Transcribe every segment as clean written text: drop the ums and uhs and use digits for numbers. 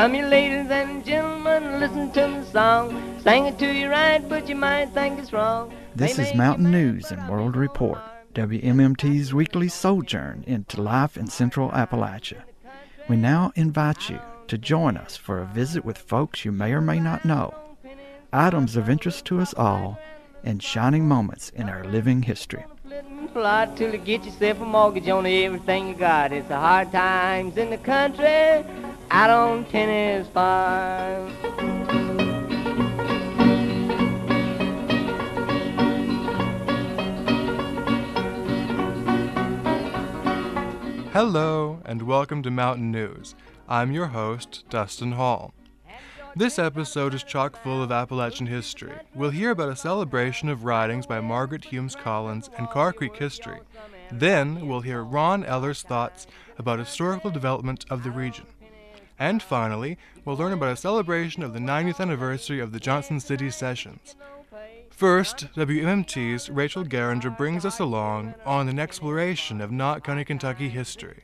Come you ladies and gentlemen, listen to the song. Sang it to you right, but you might think it's wrong. This is Mountain News and World Report, WMMT's weekly sojourn into life in Central Appalachia. We now invite you to join us for a visit with folks you may or may not know, items of interest to us all, and shining moments in our living history. Plot till you get yourself a mortgage on everything you got. It's the hard times in the country out on Tennis Farm. Hello, and welcome to Mountain News. I'm your host, Dustin Hall. This episode is chock full of Appalachian history. We'll hear about a celebration of writings by Margaret Humes Collins and Carr Creek history. Then we'll hear Ron Eller's thoughts about historical development of the region. And finally, we'll learn about a celebration of the 90th anniversary of the Johnson City Sessions. First, WMMT's Rachel Geringer brings us along on an exploration of Knott County, Kentucky history.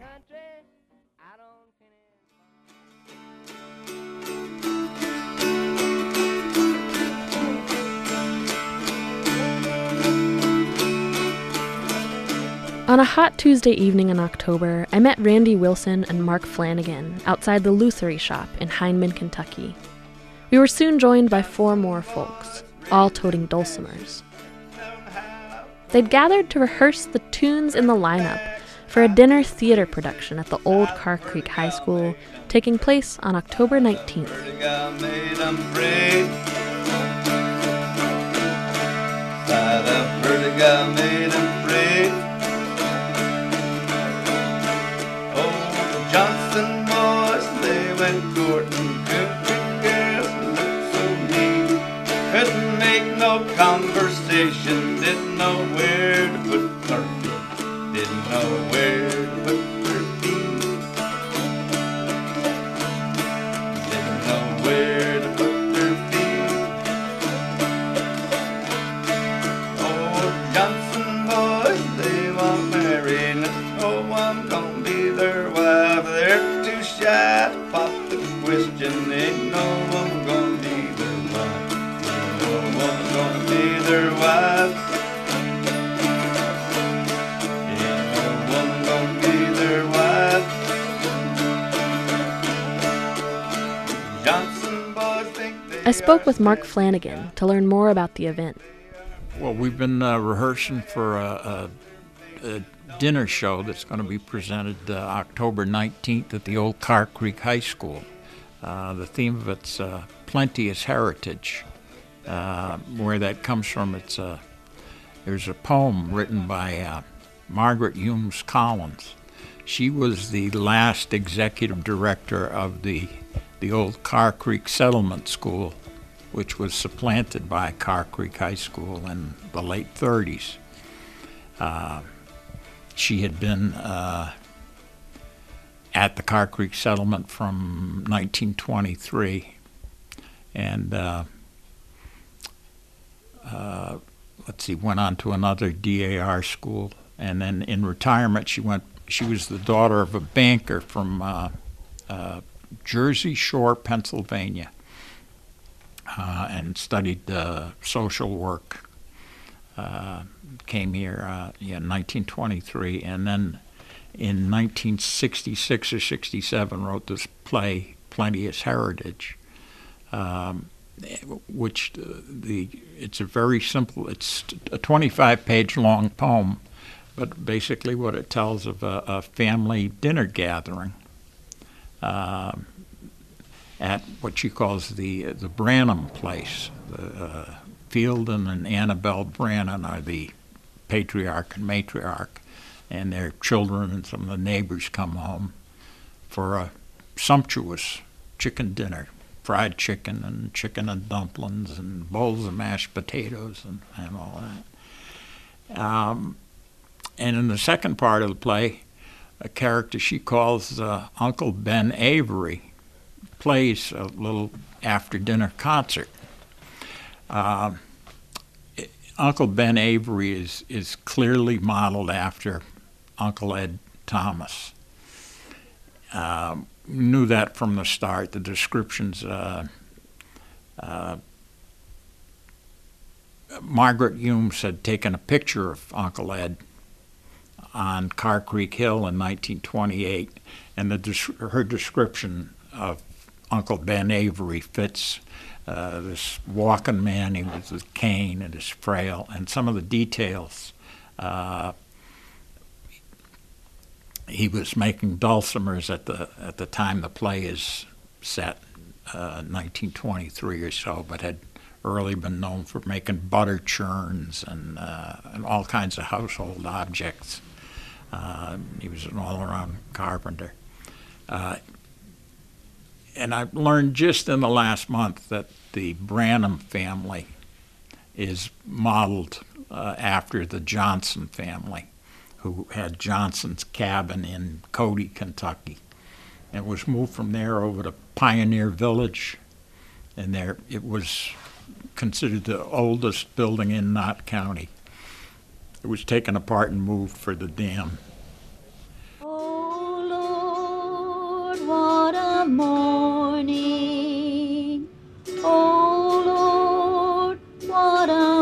On a hot Tuesday evening in October, I met Randy Wilson and Mark Flanagan outside the Luthery shop in Hindman, Kentucky. We were soon joined by 4 more folks, all toting dulcimers. They'd gathered to rehearse the tunes in the lineup for a dinner theater production at the old Carr Creek High School, taking place on October 19th. Johnson boys, they went courting, country girls looked so neat. Couldn't make no conversation, didn't know where to put their feet, didn't know where to put their feet, didn't know where to put their feet. Oh, Johnson boys, they want married, oh, I'm gonna be their wife. They're too shy to pop the question. Ain't no one gonna be their wife. Ain't no one gonna be their wife. Ain't no one gonna be their wife. Johnson boys think they I spoke with Mark Flanagan to learn more about the event. Well, we've been rehearsing for a dinner show that's going to be presented October 19th at the old Carr Creek High School. The theme of it's Plenteous Heritage. Where that comes from, there's a poem written by Margaret Humes Collins. She was the last executive director of the old Carr Creek Settlement School, which was supplanted by Carr Creek High School in the late 30s. She had been at the Carr Creek Settlement from 1923, and went on to another DAR school, and then in retirement she was the daughter of a banker from Jersey Shore, Pennsylvania, and studied social work. Came here in 1923, and then in 1966 or 67 wrote this play, Plenteous Heritage, which it's a very simple, it's a 25-page long poem, but basically what it tells of a family dinner gathering at what she calls the Branham place. Fieldon and Annabelle Brannan are the patriarch and matriarch, and their children and some of the neighbors come home for a sumptuous chicken dinner, fried chicken and dumplings and bowls of mashed potatoes and all that. And in the second part of the play, a character she calls Uncle Ben Avery plays a little after-dinner concert. Uncle Ben Avery is clearly modeled after Uncle Ed Thomas. knew that from the start. The descriptions, Margaret Humes had taken a picture of Uncle Ed on Carr Creek Hill in 1928, and her description of Uncle Ben Avery fits this walking man. He was with a cane and is frail, and some of the details. He was making dulcimers at the time the play is set, 1923 or so, but had early been known for making butter churns and all kinds of household objects. He was an all-around carpenter. And I've learned just in the last month that the Branham family is modeled after the Johnson family, who had Johnson's cabin in Cody, Kentucky. And was moved from there over to Pioneer Village, and there it was considered the oldest building in Knott County. It was taken apart and moved for the dam. Oh Lord, what a morning. Oh Lord, what a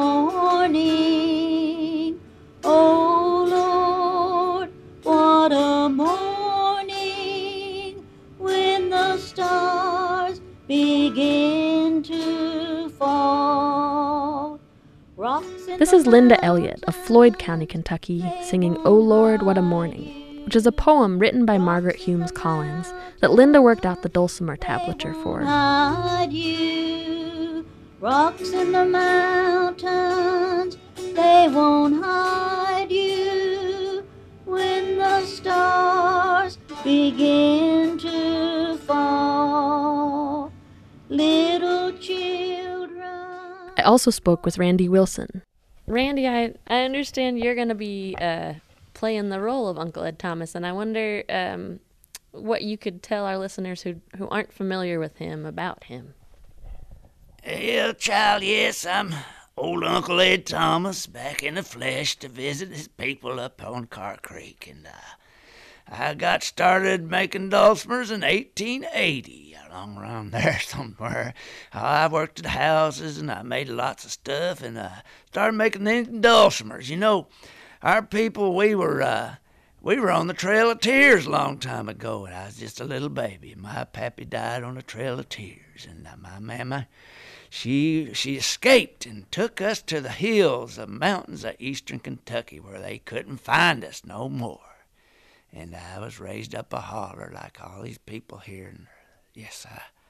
morning. Oh Lord, what a morning when the stars begin to fall. This is Linda Elliott of Floyd County, Kentucky, singing "Oh Lord, What a Morning," which is a poem written by Margaret Humes Collins that Linda worked out the dulcimer tablature for. Hide you. Rocks in the mountains, they won't hide you when the stars begin to fall. Little children. I also spoke with Randy Wilson. Randy, I understand you're going to be playing the role of Uncle Ed Thomas, and I wonder what you could tell our listeners who aren't familiar with him about him. Well, child, yes, I'm old Uncle Ed Thomas, back in the flesh to visit his people up on Carr Creek, and I got started making dulcimers in 1880. Along around there somewhere. I worked at houses and I made lots of stuff and started making them dulcimers. You know, our people, we were on the Trail of Tears a long time ago, and I was just a little baby. My pappy died on the Trail of Tears, and my mama, she escaped and took us to the hills, the mountains of eastern Kentucky, where they couldn't find us no more. And I was raised up a holler like all these people here. And yes,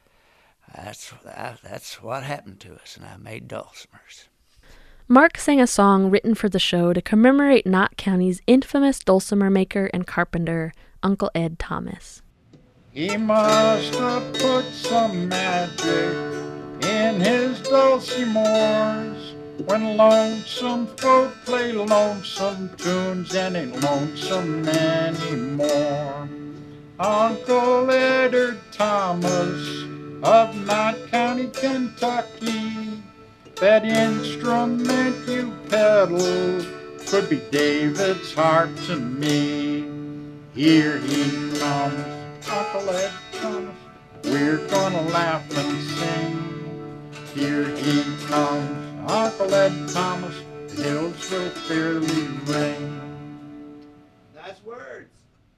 that's what happened to us, and I made dulcimers. Mark sang a song written for the show to commemorate Knott County's infamous dulcimer maker and carpenter, Uncle Ed Thomas. He must have put some magic in his dulcimers when lonesome folk play lonesome tunes and ain't lonesome anymore. Uncle Edward Thomas of Knott County, Kentucky, that instrument you pedal could be David's harp to me. Here he comes, Uncle Ed Thomas, we're gonna laugh and sing. Here he comes, Uncle Ed Thomas, the hills will fairly ring. Nice words.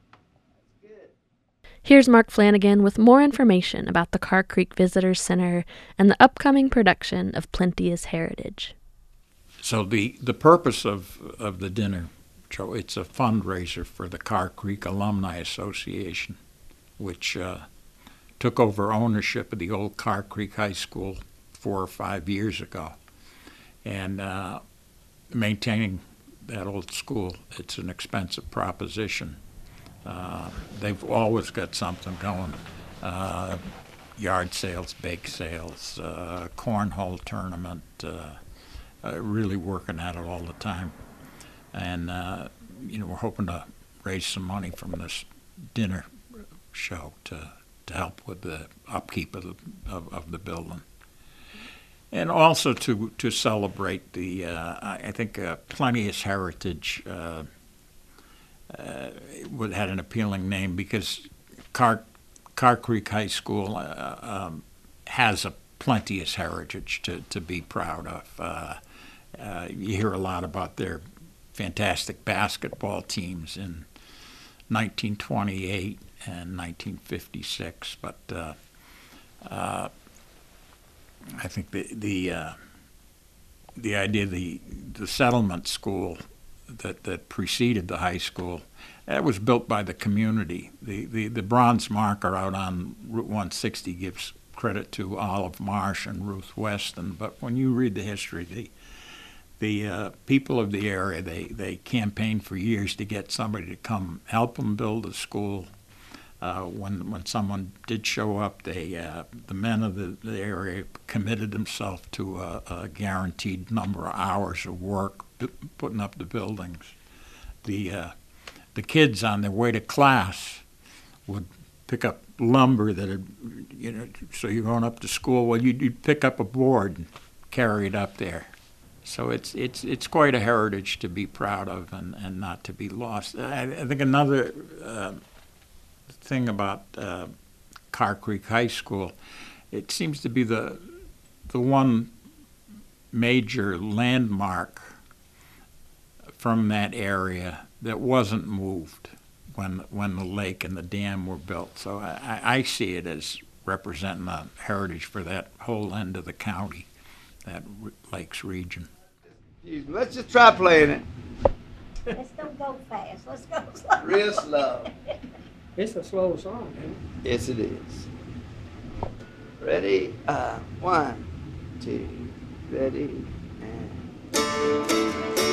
Here's Mark Flanagan with more information about the Carr Creek Visitors Center and the upcoming production of Plenteous Heritage. So the purpose of the dinner, Joe, it's a fundraiser for the Carr Creek Alumni Association, which took over ownership of the old Carr Creek High School 4 or 5 years ago. And maintaining that old school, it's an expensive proposition. They've always got something going. Yard sales, bake sales, cornhole tournament, really working at it all the time. And, we're hoping to raise some money from this dinner show to help with the upkeep of the building. And also to celebrate the, I think, Plenteous Heritage had an appealing name because Carr Carr Creek High School has a plenteous heritage to be proud of. You hear a lot about their fantastic basketball teams in 1928 and 1956, but I think the idea the settlement school that preceded the high school, that was built by the community. The bronze marker out on Route 160 gives credit to Olive Marsh and Ruth Weston, but when you read the history, the people of the area, they campaigned for years to get somebody to come help them build a school. When someone did show up, the men of the area committed themselves to a guaranteed number of hours of work putting up the buildings. The kids on their way to class would pick up lumber that had, so you're going up to school. Well, you'd pick up a board and carry it up there. So it's quite a heritage to be proud of and not to be lost. I think another thing about Carr Creek High School, it seems to be the one major landmark from that area that wasn't moved when the lake and the dam were built. So I see it as representing a heritage for that whole end of the county, that Lakes region. Let's just try playing it. Let's don't go fast. Let's go slow. Real slow. It's a slow song, man. Yes, it is. Ready? 1, 2, ready, and...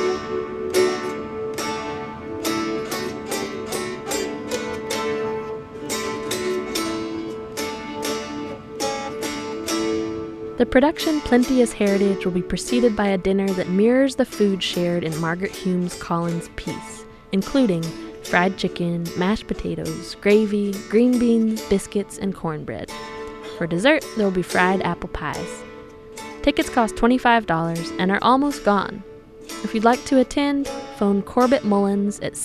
The production Plenteous Heritage will be preceded by a dinner that mirrors the food shared in Margaret Humes Collins' piece, including fried chicken, mashed potatoes, gravy, green beans, biscuits, and cornbread. For dessert, there will be fried apple pies. Tickets cost $25 and are almost gone. If you'd like to attend, phone Corbett Mullins at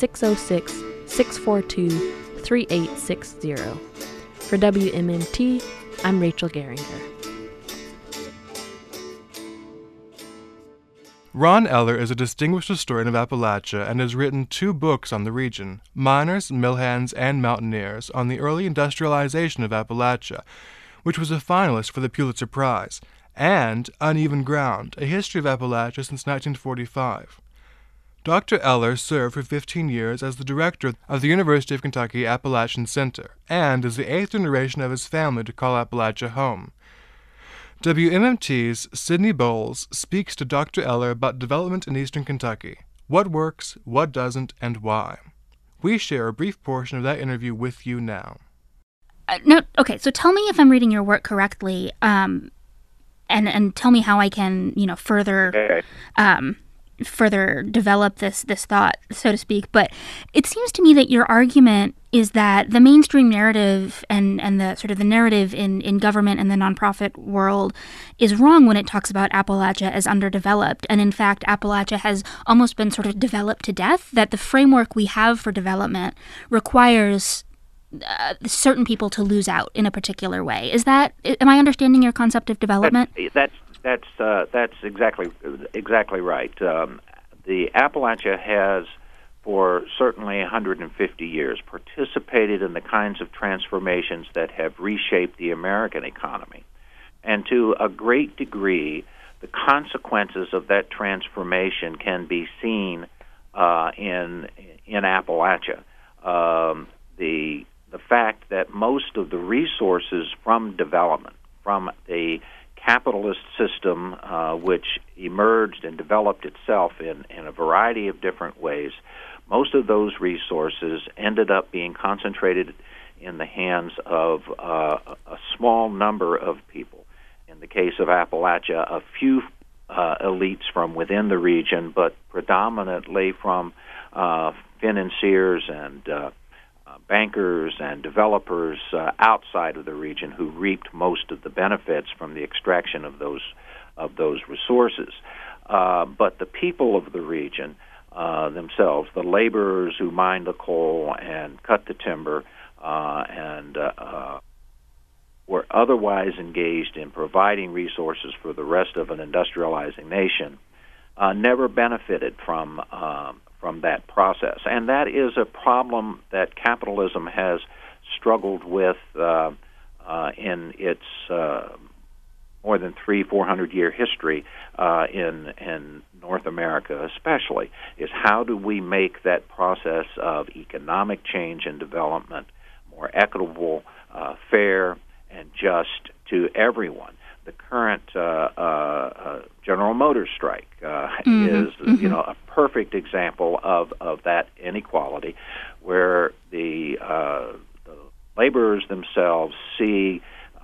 606-642-3860. For WMMT, I'm Rachel Geringer. Ron Eller is a distinguished historian of Appalachia and has written 2 books on the region, Miners, Millhands, and Mountaineers, on the early industrialization of Appalachia, which was a finalist for the Pulitzer Prize, and Uneven Ground, a history of Appalachia since 1945. Dr. Eller served for 15 years as the director of the University of Kentucky Appalachian Center, and is the 8th generation of his family to call Appalachia home. WMMT's Sydney Bowles speaks to Dr. Eller about development in eastern Kentucky, what works, what doesn't, and why. We share a brief portion of that interview with you now. No, okay, so tell me if I'm reading your work correctly, and tell me how I can, further develop this thought, so to speak. But it seems to me that your argument is that the mainstream narrative and the sort of the narrative in government and the nonprofit world is wrong when it talks about Appalachia as underdeveloped. And in fact, Appalachia has almost been sort of developed to death, that the framework we have for development requires certain people to lose out in a particular way. Am I understanding your concept of development? That's exactly right. The Appalachia has, for certainly 150 years, participated in the kinds of transformations that have reshaped the American economy. And to a great degree, the consequences of that transformation can be seen in Appalachia. The fact that most of the resources from development, from the capitalist system which emerged and developed itself in a variety of different ways, most of those resources ended up being concentrated in the hands of a small number of people. In the case of Appalachia, a few elites from within the region, but predominantly from financiers and bankers and developers outside of the region who reaped most of the benefits from the extraction of those resources. But the people of the region themselves, the laborers who mined the coal and cut the timber and were otherwise engaged in providing resources for the rest of an industrializing nation never benefited from that process. And that is a problem that capitalism has struggled with in its more than 400 year history in North America especially, is how do we make that process of economic change and development more equitable, fair, and just to everyone. The current General Motors strike is a perfect example of that inequality, where the laborers themselves see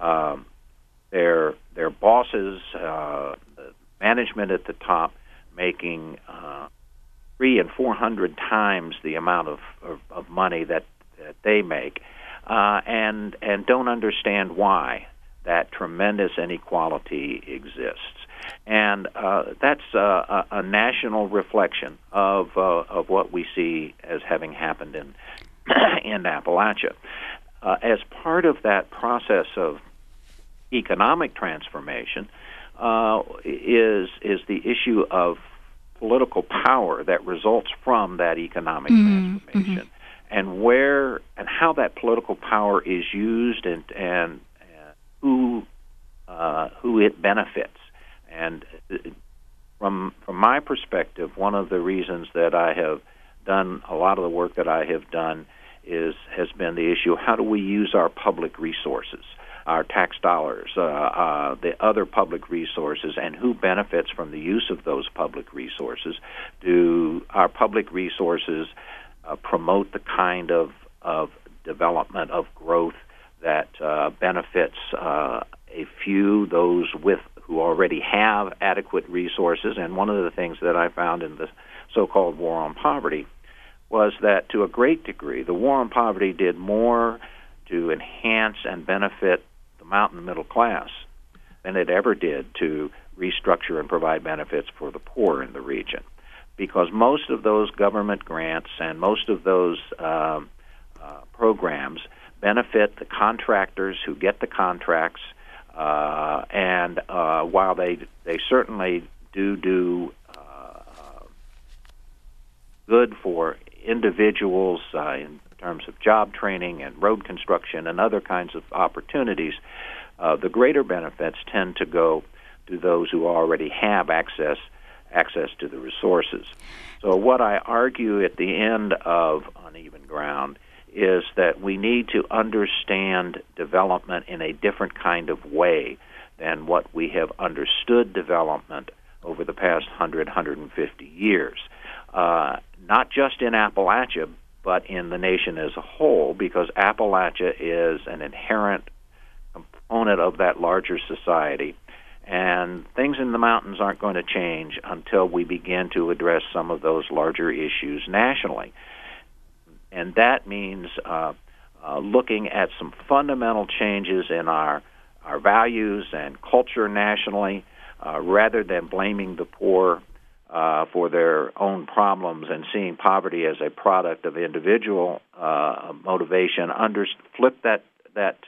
their bosses, the management at the top, making 300 and 400 times the amount of money that they make, and don't understand why that tremendous inequality exists. And that's a national reflection of what we see as having happened in Appalachia. As part of that process of economic transformation is the issue of political power that results from that economic transformation, and where and how that political power is used, and who it benefits. And from my perspective, one of the reasons that I have done a lot of the work that I have done has been the issue of how do we use our public resources, our tax dollars, the other public resources, and who benefits from the use of those public resources. Do our public resources promote the kind of development, of growth that benefits a few, those who already have adequate resources? And one of the things that I found in the so-called War on Poverty was that, to a great degree, the War on Poverty did more to enhance and benefit the mountain middle class than it ever did to restructure and provide benefits for the poor in the region. Because most of those government grants and most of those programs benefit the contractors who get the contracts, and while they certainly do good for individuals in terms of job training and road construction and other kinds of opportunities, the greater benefits tend to go to those who already have access to the resources. So what I argue at the end of Uneven Ground is that we need to understand development in a different kind of way than what we have understood development over the past 150 years. Not just in Appalachia, but in the nation as a whole, because Appalachia is an inherent component of that larger society. And things in the mountains aren't going to change until we begin to address some of those larger issues nationally. And that means looking at some fundamental changes in our values and culture nationally, rather than blaming the poor for their own problems and seeing poverty as a product of individual motivation. Flip that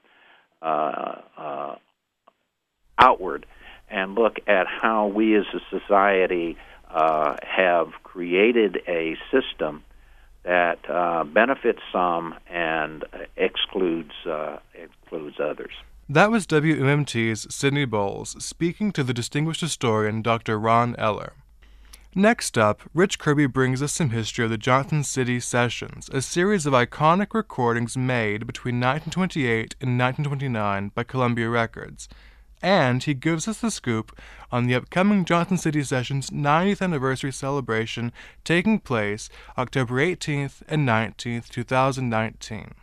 outward and look at how we as a society have created a system that benefits some and excludes others. That was WMMT's Sidney Bowles speaking to the distinguished historian Dr. Ron Eller. Next up, Rich Kirby brings us some history of the Johnson City Sessions, a series of iconic recordings made between 1928 and 1929 by Columbia Records. And he gives us the scoop on the upcoming Johnson City Sessions 90th anniversary celebration taking place October 18th and 19th, 2019.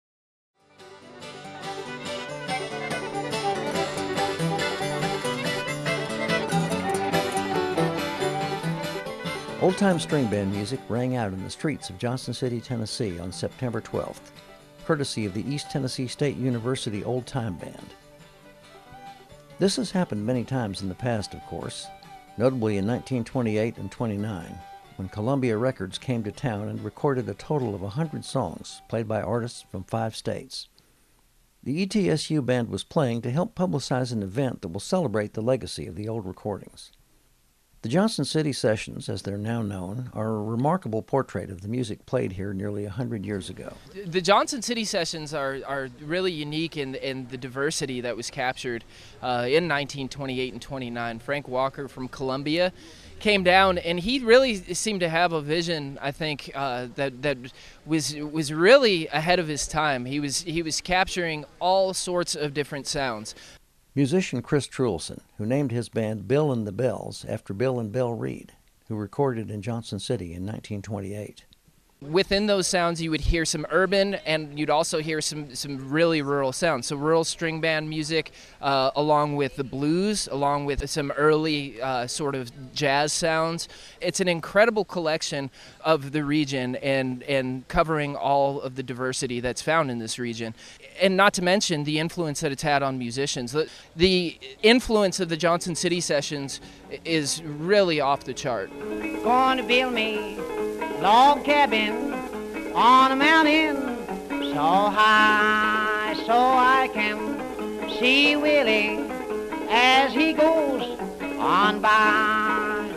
Old-time string band music rang out in the streets of Johnson City, Tennessee on September 12th, courtesy of the East Tennessee State University Old Time Band. This has happened many times in the past, of course, notably in 1928 and 29, when Columbia Records came to town and recorded a total of 100 songs played by artists from 5 states. The ETSU band was playing to help publicize an event that will celebrate the legacy of the old recordings. The Johnson City Sessions, as they're now known, are a remarkable portrait of the music played here nearly 100 years ago. The Johnson City Sessions are really unique in the diversity that was captured in 1928 and 29. Frank Walker from Columbia came down, and he really seemed to have a vision, I think, that was really ahead of his time. He was capturing all sorts of different sounds. Musician Chris Truelson, who named his band Bill and the Bells after Bill and Belle Reed, who recorded in Johnson City in 1928. Within those sounds, you would hear some urban, and you'd also hear some really rural sounds. So rural string band music, along with the blues, along with some early sort of jazz sounds. It's an incredible collection of the region and covering all of the diversity that's found in this region. And not to mention the influence that it's had on musicians. The influence of the Johnson City Sessions is really off the chart. Going to build me log cabin on a mountain so high so I can see Willie as he goes on by.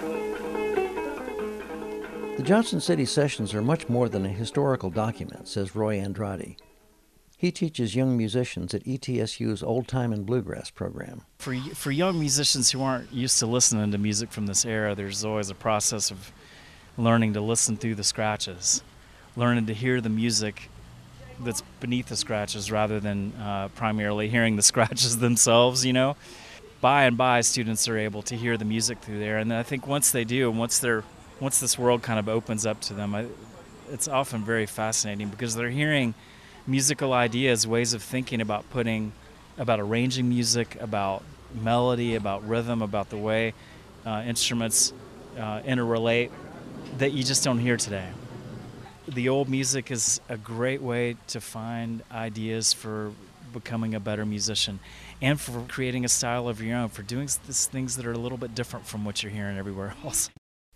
The Johnson City Sessions are much more than a historical document, says Roy Andrade. He teaches young musicians at ETSU's Old Time and Bluegrass program. For young musicians who aren't used to listening to music from this era, there's always a process of learning to listen through the scratches, learning to hear the music that's beneath the scratches rather than primarily hearing the scratches themselves, you know. By and by, students are able to hear the music through there, and I think once they do, and once this world kind of opens up to them, it's often very fascinating because they're hearing musical ideas, ways of thinking about arranging music, about melody, about rhythm, about the way instruments interrelate that you just don't hear today. The old music is a great way to find ideas for becoming a better musician and for creating a style of your own, for doing things that are a little bit different from what you're hearing everywhere else.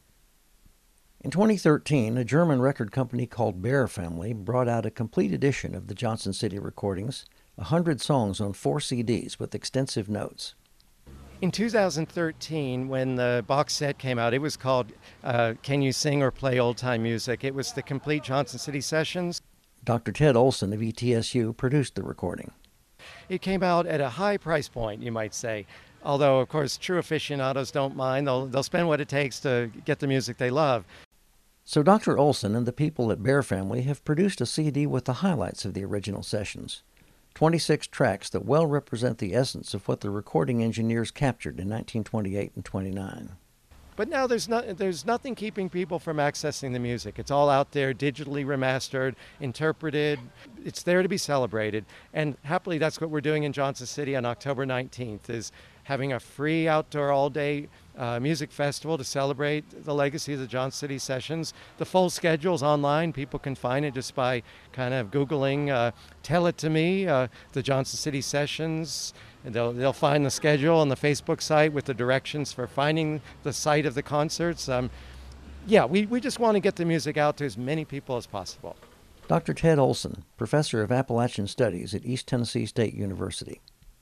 In 2013, a German record company called Bear Family brought out a complete edition of the Johnson City recordings, 100 songs on 4 CDs with extensive notes. In 2013, when the box set came out, it was called Can You Sing or Play Old Time Music? It was the complete Johnson City Sessions. Dr. Ted Olson of ETSU produced the recording. It came out at a high price point, you might say. Although, of course, true aficionados don't mind. They'll spend what it takes to get the music they love. So Dr. Olson and the people at Bear Family have produced a CD with the highlights of the original sessions. 26 tracks that well represent the essence of what the recording engineers captured in 1928 and 29. But now there's nothing keeping people from accessing the music. It's all out there, digitally remastered, interpreted. It's there to be celebrated. And happily, that's what we're doing in Johnson City on October 19th, is having a free outdoor all-day music festival to celebrate the legacy of the Johnson City Sessions. The full schedule's online. People can find it just by kind of Googling Tell It To Me, the Johnson City Sessions. And they'll find the schedule on the Facebook site with the directions for finding the site of the concerts. We just want to get the music out to as many people as possible. Dr. Ted Olson, Professor of Appalachian Studies at East Tennessee State University.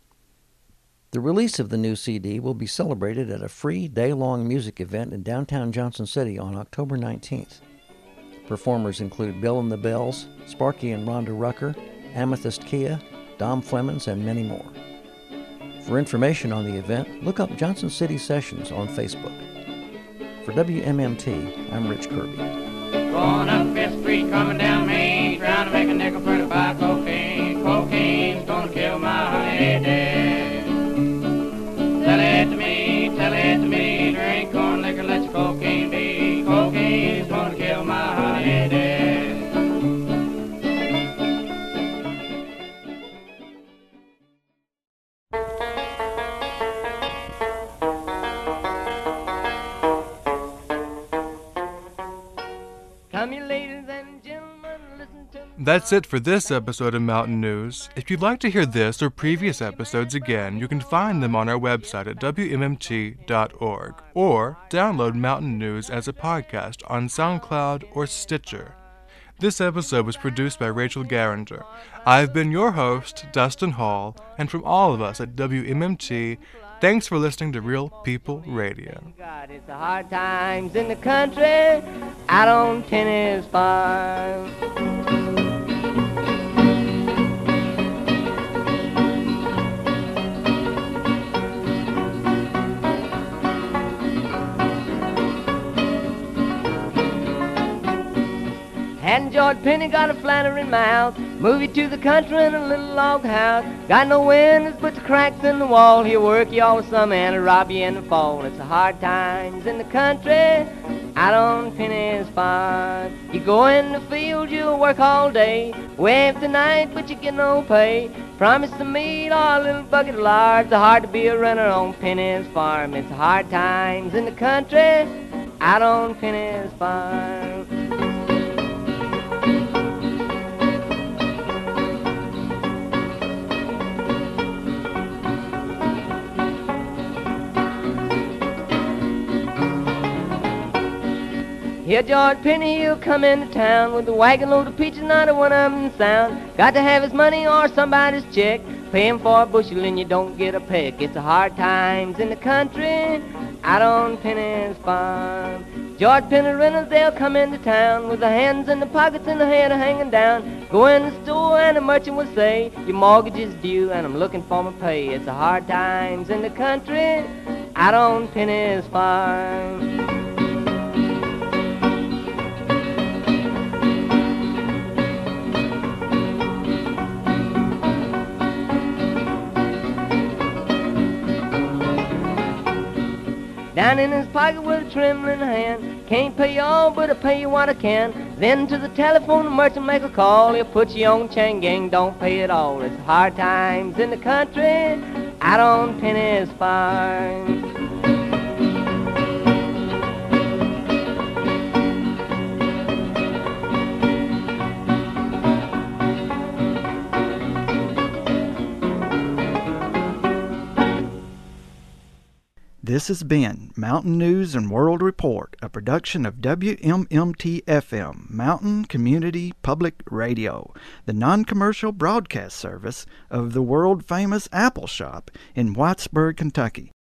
The release of the new CD will be celebrated at a free day-long music event in downtown Johnson City on October 19th. Performers include Bill and the Bells, Sparky and Rhonda Rucker, Amethyst Kia, Dom Flemons, and many more. For information on the event, look up Johnson City Sessions on Facebook. For WMMT, I'm Rich Kirby. Going up Fifth Street, coming down Main, trying to make a nickel for to buy cocaine. Cocaine's gonna kill my head. Tell it to me, drink corn liquor, let your cocaine be. Cocaine's gonna kill my head. That's it for this episode of Mountain News. If you'd like to hear this or previous episodes again, you can find them on our website at WMMT.org or download Mountain News as a podcast on SoundCloud or Stitcher. This episode was produced by Rachel Garinger. I've been your host, Dustin Hall, and from all of us at WMMT, thanks for listening to Real People Radio. God, it's the hard times in the country out on Tennis Farm. Hadn't George Penny got a Flannery mouth? Movie to the country in a little log house. Got no windows but the cracks in the wall. He'll work you all summer and rob you in the fall. It's the hard times in the country out on Penny's farm. You go in the field, you'll work all day. Wave tonight, but you get no pay. Promise to meet a little bucket of lard. It's hard to be a runner on Penny's farm. It's the hard times in the country out on Penny's farm. Here George Penny, he'll come into town with a wagon load of peaches, not a one of them sound. Got to have his money or somebody's check. Pay him for a bushel and you don't get a peck. It's the hard times in the country out on Penny's farm. George Penny renters, they'll come into town with their hands in the pockets and their head hanging down. Go in the store and the merchant will say, your mortgage is due and I'm looking for my pay. It's the hard times in the country out on Penny's farm. Down in his pocket with a trembling hand. Can't pay you all, but I'll pay you what I can. Then to the telephone, the merchant make a call. He'll put you on chain gang, don't pay it all. It's hard times in the country out on Penny's farm. This has been Mountain News and World Report, a production of WMMT-FM, Mountain Community Public Radio, the non-commercial broadcast service of the world-famous Apple Shop in Whitesburg, Kentucky.